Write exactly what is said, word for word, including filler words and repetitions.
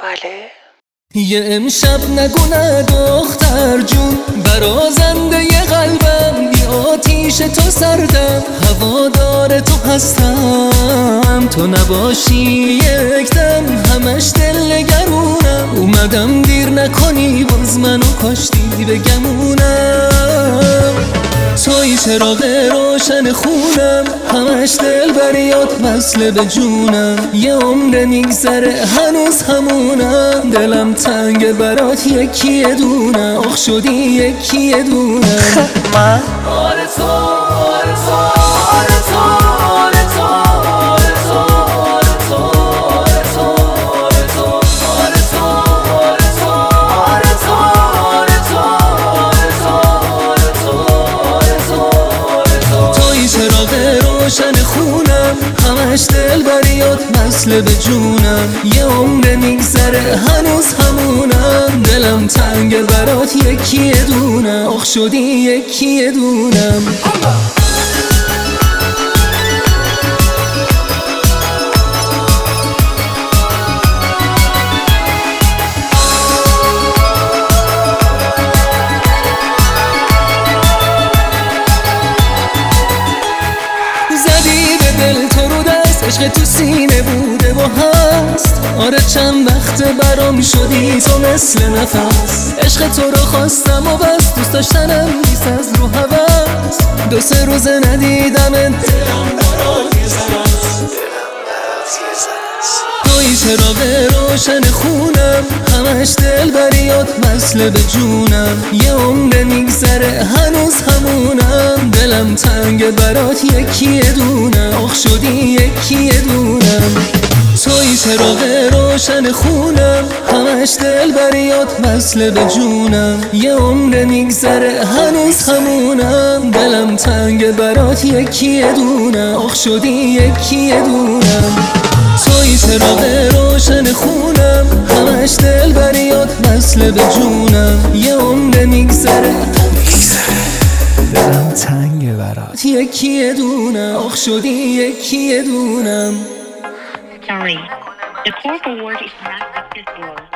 بله. یه امشب نگو نه دختر جون، برازنده ی قلبم، بی آتیش تو سردم، هوادار تو هستم، تو نباشی یک دم همش دل نگرونم، اومدم دیر نکنی باز منو کاشتی بگمونم، توی چراغ روشن خونم، همش دل بریات وصله به جونم، یه عمر میگذره هنوز همونم، دلم تنگ برات یکی دونم، آخ شدی یکی دونم. من آره تو آره تو آره تو آره تو آره تو آره تو آره تو آره تو آره تو آره تو آره تو آره تو آره تو آره تو آره تو توی چراغ روشن خونم، همش دل بریات وصله به جونم، یه عمر میگذره هنوز همونم، دلم تنگ برات یکی دونم، آخ شدی یکی دونم. زدی به دل تو رو دست، عشق تو سینه بوده و هست، آره چند وقت برام شدی تو مثل نفس، عشق تو رو خواستم و بس، دوست داشتنم نیست از رو هوس، دو سه روز ندیدم دلم برات یه زنست، توی چراغ روشن خونم، همش دل بریات وصله به جونم، یه عمر میگذره هنوز همونم، دلم تنگ برات یکی دونم، آخ شدی یکی دونم. توی چراغ روشن خونم، همش دل بریات وصله به جونم، یه عمر میگذره هنوز همونم، دلم تنگ برات یکی دونم، آخ شدی یکی دونم. توی چراغ روشن خونم، همش دل بریات وصله به جونم، یه عمر میگذره دلم تنگ برات یکی دونم، آخ شدی یکی دونم. Sorry, the call forward is not acceptable.